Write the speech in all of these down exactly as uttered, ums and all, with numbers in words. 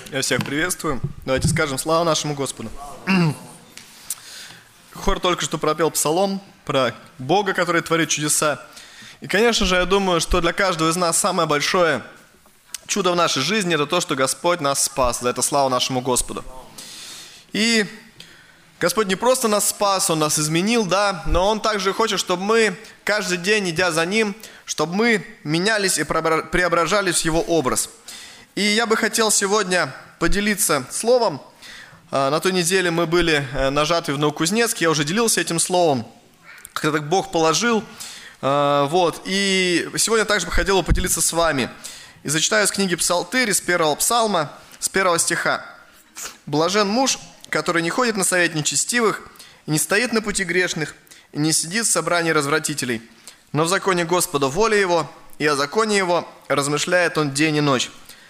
Я всех приветствую. Давайте скажем слава нашему Господу. Хор только что пропел псалом про Бога, который творит чудеса. И, конечно же, я думаю, что для каждого из нас самое большое чудо в нашей жизни – это то, что Господь нас спас. За это слава нашему Господу. И Господь не просто нас спас, Он нас изменил, да, но Он также хочет, чтобы мы каждый день, идя за Ним, чтобы мы менялись и преображались в Его образ. И я бы хотел сегодня поделиться словом. На той неделе мы были на жатве в Новокузнецке, я уже делился этим словом, когда Бог положил. Вот. И сегодня также бы хотел поделиться с вами. И зачитаю из книги Псалтырь, из первого псалма, с первого стиха. «Блажен муж, который не ходит на совет нечестивых, и не стоит на пути грешных, и не сидит в собрании развратителей, но в законе Господа воля его, и о законе его размышляет он день и ночь.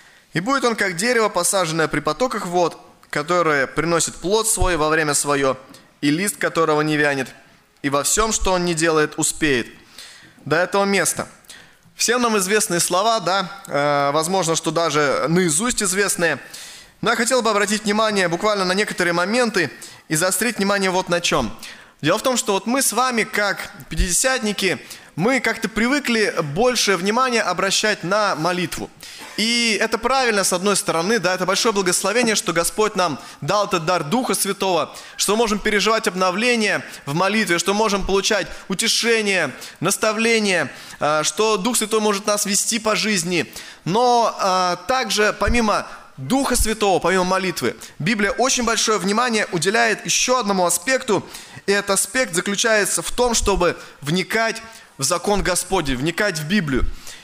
И будет он, как дерево, посаженное при потоках вод, которое приносит плод свой во время свое, и лист которого не вянет, и во всем, что он не делает, успеет». До этого места. Всем нам известные слова, да, э, возможно, что даже наизусть известные. Но я хотел бы обратить внимание буквально на некоторые моменты и заострить внимание вот на чем. Дело в том, что вот мы с вами, как пятидесятники, мы как-то привыкли больше внимания обращать на молитву. И это правильно, с одной стороны, да, это большое благословение, что Господь нам дал этот дар Духа Святого, что мы можем переживать обновление в молитве, что можем получать утешение, наставление, что Дух Святой может нас вести по жизни. Но а, также, помимо Духа Святого, помимо молитвы, Библия очень большое внимание уделяет еще одному аспекту, и этот аспект заключается в том, чтобы вникать в закон Господень, вникать в Библию.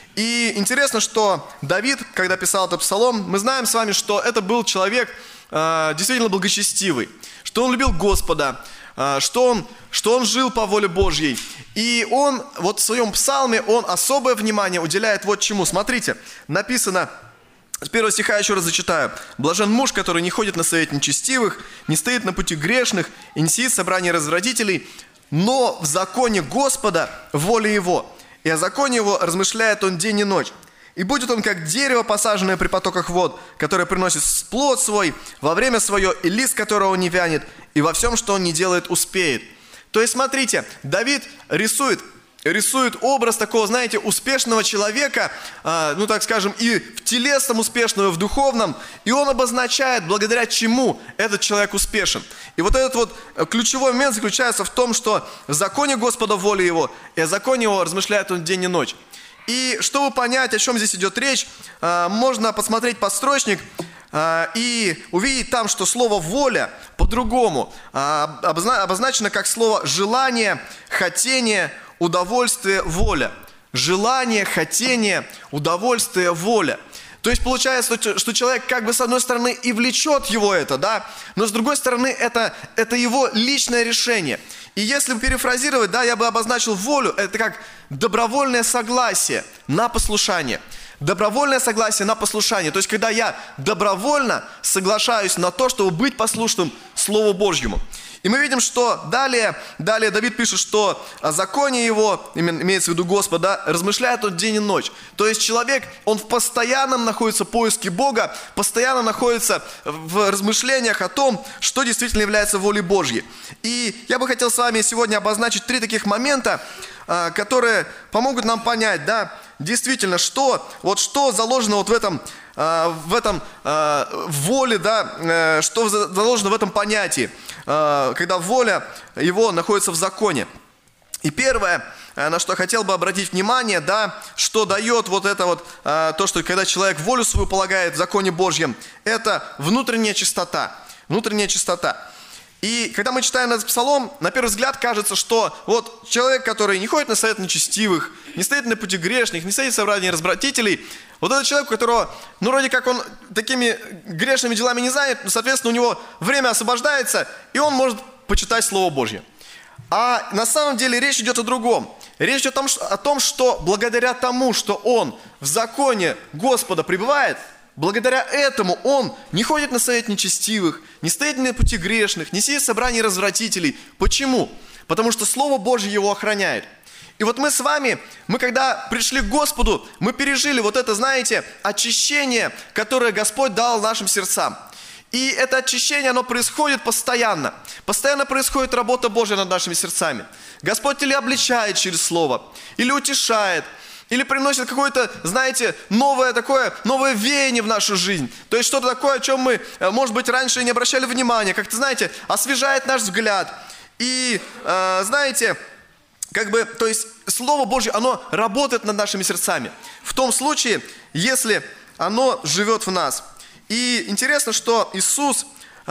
И интересно, что Давид, когда писал этот псалом, мы знаем с вами, что это был человек э, действительно благочестивый, что он любил Господа, э, что, он, что он жил по воле Божьей. И он вот в своем псалме, он особое внимание уделяет вот чему. Смотрите, написано, с первого стиха еще раз зачитаю. «Блажен муж, который не ходит на совет нечестивых, не стоит на пути грешных и не сидит в собрании развратителей, но в законе Господа воля его, и о законе его размышляет он день и ночь. И будет он, как дерево, посаженное при потоках вод, которое приносит плод свой во время свое, и лист которого не вянет, и во всем, что он не делает, успеет». То есть, смотрите, Давид рисует, рисует образ такого, знаете, успешного человека, э, ну, так скажем, и в телесном успешного, и в духовном, и он обозначает, благодаря чему этот человек успешен. И вот этот вот ключевой момент заключается в том, что в законе Господа воля его, и о законе его размышляет он день и ночь. И чтобы понять, о чем здесь идет речь, э, можно посмотреть подстрочник э, и увидеть там, что слово «воля» по-другому э, обозна- обозначено как слово «желание», «хотение», удовольствие, воля. Желание, хотение, удовольствие, воля. То есть получается, что человек как бы с одной стороны и влечет его это, да, но с другой стороны это, это его личное решение. И если перефразировать, да, я бы обозначил волю, это как добровольное согласие на послушание. Добровольное согласие на послушание. То есть когда я добровольно соглашаюсь на то, чтобы быть послушным Слову Божьему. И мы видим, что далее, далее Давид пишет, что о законе его, имеется в виду Господа, размышляет он день и ночь. То есть человек, он в постоянном находится поиске Бога, постоянно находится в размышлениях о том, что действительно является волей Божьей. И я бы хотел с вами сегодня обозначить три таких момента, которые помогут нам понять, да, действительно, что, вот что заложено вот в этом, в этом воле, да, что заложено в этом понятии, когда воля его находится в законе. И первое, на что я хотел бы обратить внимание, да, что дает вот это вот, то, что когда человек волю свою полагает в законе Божьем, это внутренняя чистота, внутренняя чистота. И когда мы читаем этот псалом, на первый взгляд кажется, что вот человек, который не ходит на совет нечестивых, не стоит на пути грешных, не стоит в собрании развратителей, вот этот человек, у которого, ну, вроде как он такими грешными делами не занят, но, соответственно, у него время освобождается, и он может почитать Слово Божье. А на самом деле речь идет о другом. Речь идет о том, что, о том, что благодаря тому, что он в законе Господа пребывает, благодаря этому он не ходит на совет нечестивых, не стоит на пути грешных, не сидит в собрании развратителей. Почему? Потому что Слово Божье его охраняет. И вот мы с вами, мы когда пришли к Господу, мы пережили вот это, знаете, очищение, которое Господь дал нашим сердцам. И это очищение, оно происходит постоянно. Постоянно происходит работа Божья над нашими сердцами. Господь или обличает через Слово, или утешает, или приносит какое-то, знаете, новое такое, новое веяние в нашу жизнь. То есть что-то такое, о чем мы, может быть, раньше и не обращали внимания. Как-то, знаете, освежает наш взгляд. И, э, знаете, как бы, то есть Слово Божье, оно работает над нашими сердцами. В том случае, если оно живет в нас. И интересно, что Иисус,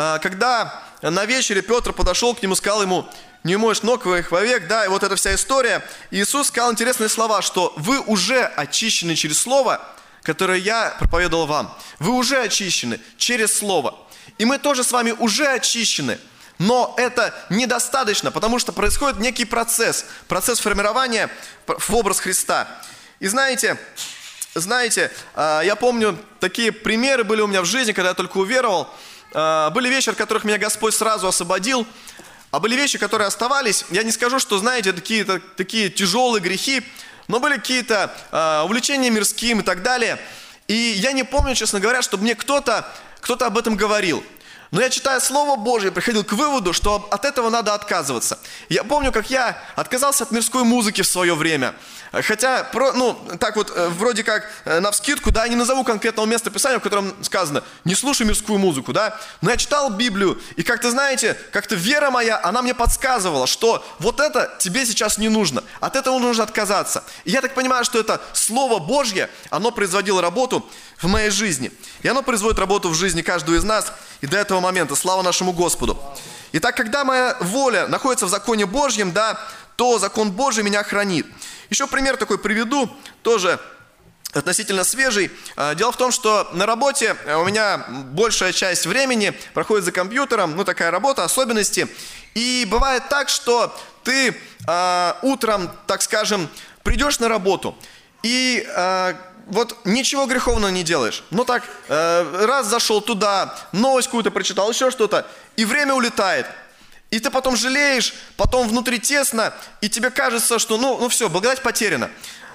когда на вечере Петр подошел к нему, сказал ему: не моешь ног твоих вовек, да, и вот эта вся история. Иисус сказал интересные слова, что вы уже очищены через Слово, которое я проповедовал вам. Вы уже очищены через Слово. И мы тоже с вами уже очищены. Но это недостаточно, потому что происходит некий процесс, процесс формирования в образ Христа. И знаете... Знаете, я помню, такие примеры были у меня в жизни, когда я только уверовал. Были вещи, от которых меня Господь сразу освободил, а были вещи, которые оставались. Я не скажу, что, знаете, такие, такие тяжелые грехи, но были какие-то увлечения мирским и так далее. И я не помню, честно говоря, чтобы мне кто-то, кто-то об этом говорил. Но я, читая Слово Божье, приходил к выводу, что от этого надо отказываться. Я помню, как я отказался от мирской музыки в свое время. Хотя, ну, так вот, вроде как, навскидку, да, не назову конкретного места Писания, в котором сказано: не слушай мирскую музыку, да. Но я читал Библию, и как-то, знаете, как-то вера моя, она мне подсказывала, что вот это тебе сейчас не нужно, от этого нужно отказаться. И я так понимаю, что это Слово Божье, оно производило работу в моей жизни. И оно производит работу в жизни каждого из нас и до этого момента. Слава нашему Господу. Итак, когда моя воля находится в законе Божьем, да, то закон Божий меня хранит. Еще пример такой приведу, тоже относительно свежий. Дело в том, что на работе у меня большая часть времени проходит за компьютером, ну такая работа, особенности. И бывает так, что ты э, утром, так скажем, придешь на работу и... Э, Вот ничего греховного не делаешь. Ну так, э, раз зашел туда, новость какую-то прочитал, еще что-то, и время улетает. И ты потом жалеешь, потом внутри тесно, и тебе кажется, что ну, ну все, благодать потеряна.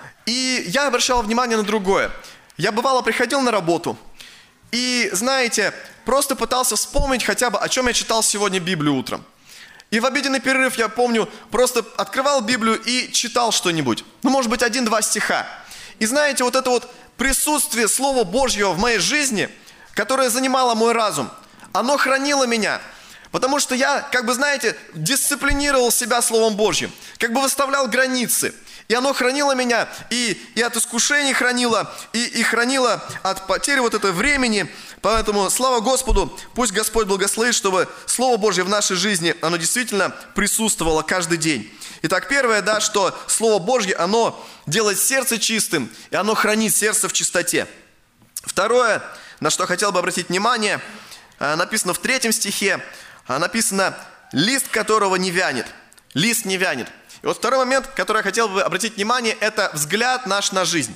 И я обращал внимание на другое. Я бывало приходил на работу, и, знаете, просто пытался вспомнить хотя бы, о чем я читал сегодня Библию утром. И в обеденный перерыв, я помню, просто открывал Библию и читал что-нибудь. Ну, может быть, один-два стиха. И знаете, вот это вот присутствие Слова Божьего в моей жизни, которое занимало мой разум, оно хранило меня. Потому что я, как бы, знаете, дисциплинировал себя Словом Божьим, как бы выставлял границы. И оно хранило меня, и, и от искушений хранило, и, и хранило от потери вот этого времени. Поэтому слава Господу, пусть Господь благословит, чтобы Слово Божье в нашей жизни, оно действительно присутствовало каждый день. Итак, первое, да, что Слово Божье, оно делает сердце чистым, и оно хранит сердце в чистоте. Второе, на что хотел бы обратить внимание, написано в третьем стихе, написано: лист которого не вянет. Лист не вянет. И вот второй момент, который я хотел бы обратить внимание, это взгляд наш на жизнь.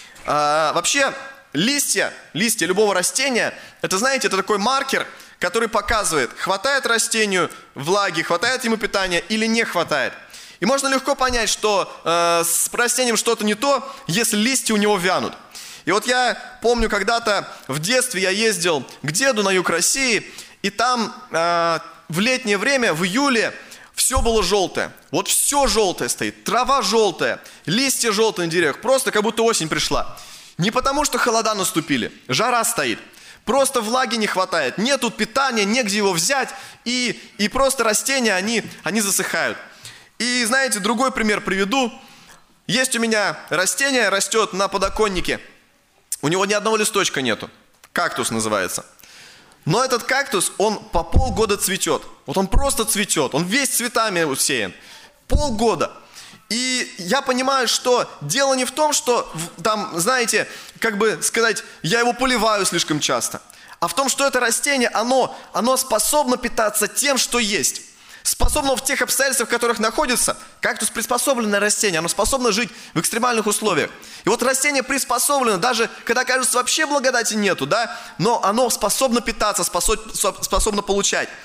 А, вообще, листья, листья любого растения, это, знаете, это такой маркер, который показывает, хватает растению влаги, хватает ему питания или не хватает. И можно легко понять, что э, с растением что-то не то, если листья у него вянут. И вот я помню, когда-то в детстве я ездил к деду на юг России, и там э, в летнее время, в июле, все было желтое. Вот все желтое стоит, трава желтая, листья желтые на деревьях, просто как будто осень пришла. Не потому, что холода наступили, жара стоит. Просто влаги не хватает, нету питания, негде его взять, и, и просто растения, они, они засыхают. И знаете, другой пример приведу. Есть у меня растение, растет на подоконнике. У него ни одного листочка нету. Кактус называется. Но этот кактус, он по полгода цветет. Вот он просто цветет, он весь цветами усеян. Полгода. И я понимаю, что дело не в том, что там, знаете, как бы сказать, я его поливаю слишком часто. А в том, что это растение, оно, оно способно питаться тем, что есть. Способно в тех обстоятельствах, в которых находится. Кактус приспособленное растение, оно способно жить в экстремальных условиях. И вот растение приспособлено, даже когда, кажется, вообще благодати нету, да, но оно способно питаться, способно получать.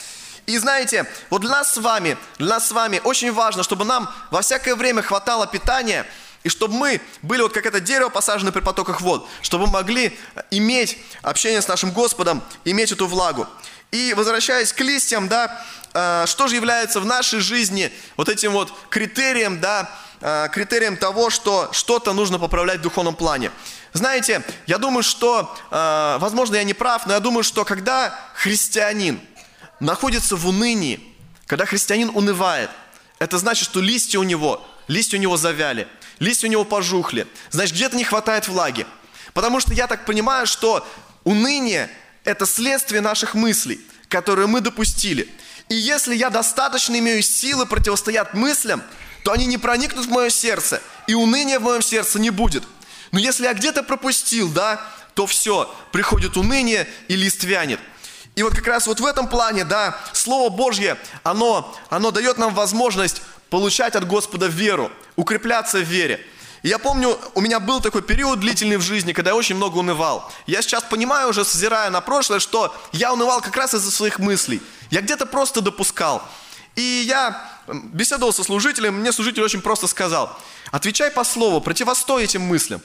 И знаете, вот для нас с вами, для нас с вами очень важно, чтобы нам во всякое время хватало питания, и чтобы мы были вот как это дерево, посаженное при потоках вод, чтобы мы могли иметь общение с нашим Господом, иметь эту влагу. И возвращаясь к листьям, да, э, что же является в нашей жизни вот этим вот критерием, да, э, критерием того, что что-то нужно поправлять в духовном плане. Знаете, я думаю, что, э, возможно, я не прав, но я думаю, что когда христианин находится в унынии, когда христианин унывает, это значит, что листья у него, листья у него завяли, листья у него пожухли, значит, где-то не хватает влаги. Потому что я так понимаю, что уныние – это следствие наших мыслей, которые мы допустили. И если я достаточно имею силы противостоять мыслям, то они не проникнут в мое сердце, и уныния в моем сердце не будет. Но если я где-то пропустил, да, то все, приходит уныние, и лист вянет. И вот как раз вот в этом плане, да, Слово Божье, оно, оно дает нам возможность получать от Господа веру, укрепляться в вере. И я помню, у меня был такой период длительный в жизни, когда я очень много унывал. Я сейчас понимаю, уже созирая на прошлое, что я унывал как раз из-за своих мыслей. Я где-то просто допускал. И я беседовал со служителем, мне служитель очень просто сказал: отвечай по слову, противостой этим мыслям.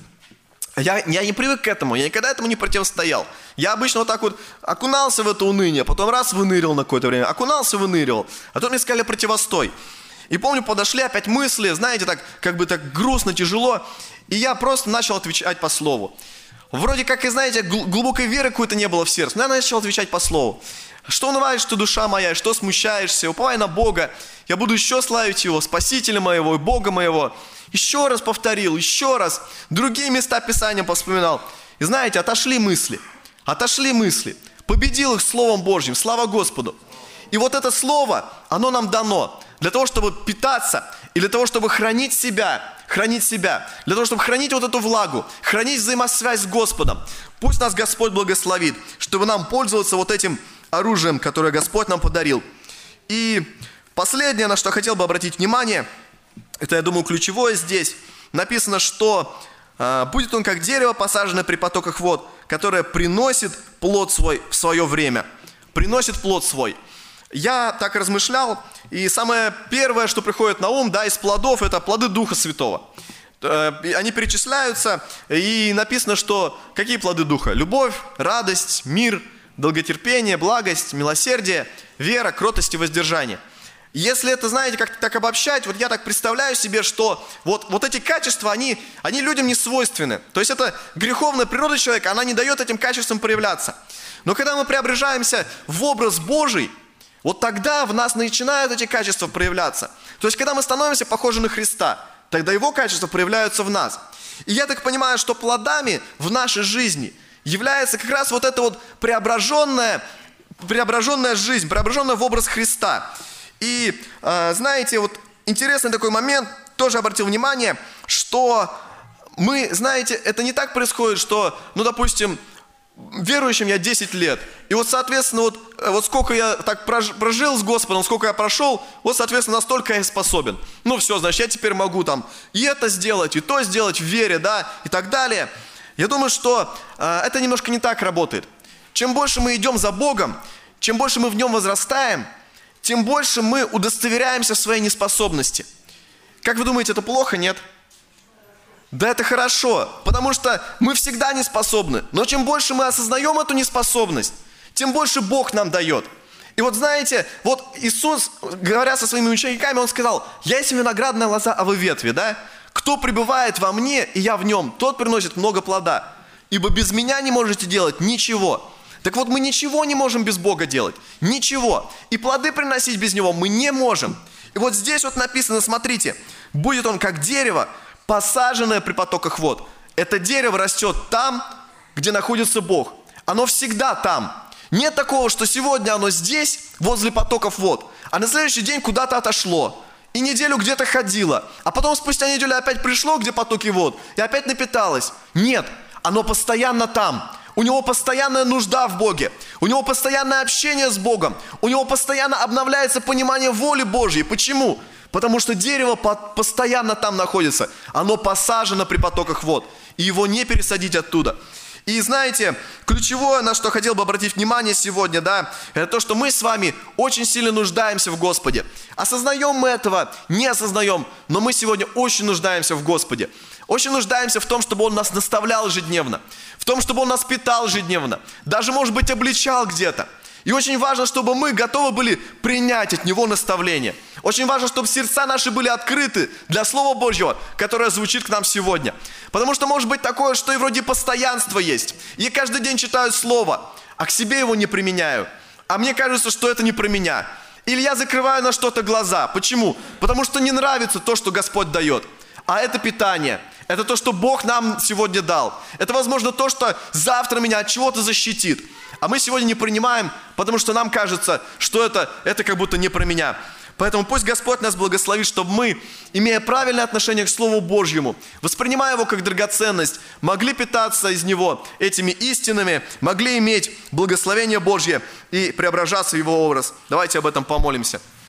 Я, я не привык к этому, я никогда этому не противостоял. Я обычно вот так вот окунался в это уныние, потом раз выныривал на какое-то время, окунался, выныривал. А тут мне сказали: противостой. И помню, подошли опять мысли, знаете, так как бы так грустно, тяжело. И я просто начал отвечать по слову. Вроде как, и знаете, глубокой веры какой-то не было в сердце, но я начал отвечать по слову. Что унываешь, что душа моя, что смущаешься, уповай на Бога. Я буду еще славить Его, Спасителя моего и Бога моего. Еще раз повторил, еще раз. Другие места Писания повспоминал. И знаете, отошли мысли. Отошли мысли. Победил их Словом Божьим. Слава Господу. И вот это Слово, оно нам дано для того, чтобы питаться и для того, чтобы хранить себя. Хранить себя. Для того, чтобы хранить вот эту влагу. Хранить взаимосвязь с Господом. Пусть нас Господь благословит, чтобы нам пользоваться вот этим оружием, которое Господь нам подарил. И последнее, на что я хотел бы обратить внимание, это, я думаю, ключевое здесь. Написано, что э, будет он как дерево, посаженное при потоках вод, которое приносит плод свой в свое время. Приносит плод свой. Я так размышлял, и самое первое, что приходит на ум, да, из плодов, это плоды Духа Святого. Э, они перечисляются, и написано, что какие плоды Духа? Любовь, радость, мир, долготерпение, благость, милосердие, вера, кротость и воздержание. Если это, знаете, как так обобщать, вот я так представляю себе, что вот, вот эти качества, они, они людям не свойственны. То есть это греховная природа человека, она не дает этим качествам проявляться. Но когда мы преображаемся в образ Божий, вот тогда в нас начинают эти качества проявляться. То есть когда мы становимся похожи на Христа, тогда Его качества проявляются в нас. И я так понимаю, что плодами в нашей жизни является как раз вот эта вот преображенная, преображенная жизнь, преображенная в образ Христа. И, э, знаете, вот интересный такой момент, тоже обратил внимание, что мы, знаете, это не так происходит, что, ну, допустим, верующим я десять лет, и вот, соответственно, вот, вот сколько я так прожил с Господом, сколько я прошел, вот, соответственно, настолько я способен. Ну, все, значит, я теперь могу там и это сделать, и то сделать в вере, да, и так далее. Я думаю, что э, это немножко не так работает. Чем больше мы идем за Богом, чем больше мы в Нем возрастаем, тем больше мы удостоверяемся в своей неспособности. Как вы думаете, это плохо? Нет? Да, это хорошо, потому что мы всегда не способны. Но чем больше мы осознаем эту неспособность, тем больше Бог нам дает. И вот знаете, вот Иисус, говоря со своими учениками, Он сказал: «Я есть виноградная лоза, а вы ветви», да? «Кто пребывает во мне, и я в нем, тот приносит много плода. Ибо без меня не можете делать ничего». Так вот, мы ничего не можем без Бога делать. Ничего. И плоды приносить без Него мы не можем. И вот здесь вот написано, смотрите, будет он как дерево, посаженное при потоках вод. Это дерево растет там, где находится Бог. Оно всегда там. Нет такого, что сегодня оно здесь, возле потоков вод, а на следующий день куда-то отошло. И неделю где-то ходило. А потом спустя неделю опять пришло, где потоки вод, и опять напиталось. Нет, оно постоянно там. У него постоянная нужда в Боге. У него постоянное общение с Богом. У него постоянно обновляется понимание воли Божьей. Почему? Потому что дерево постоянно там находится. Оно посажено при потоках вод. И его не пересадить оттуда. И знаете, ключевое, на что хотел бы обратить внимание сегодня, да, это то, что мы с вами очень сильно нуждаемся в Господе. Осознаем мы этого, не осознаем, но мы сегодня очень нуждаемся в Господе. Очень нуждаемся в том, чтобы Он нас наставлял ежедневно, в том, чтобы Он нас питал ежедневно, даже, может быть, обличал где-то. И очень важно, чтобы мы готовы были принять от Него наставление. Очень важно, чтобы сердца наши были открыты для Слова Божьего, которое звучит к нам сегодня. Потому что может быть такое, что и вроде постоянство есть. Я каждый день читаю Слово, а к себе его не применяю. А мне кажется, что это не про меня. Или я закрываю на что-то глаза. Почему? Потому что не нравится то, что Господь дает. А это питание. Это то, что Бог нам сегодня дал. Это, возможно, то, что завтра меня от чего-то защитит. А мы сегодня не принимаем, потому что нам кажется, что это, это как будто не про меня. Поэтому пусть Господь нас благословит, чтобы мы, имея правильное отношение к Слову Божьему, воспринимая его как драгоценность, могли питаться из него этими истинами, могли иметь благословение Божье и преображаться в его образ. Давайте об этом помолимся.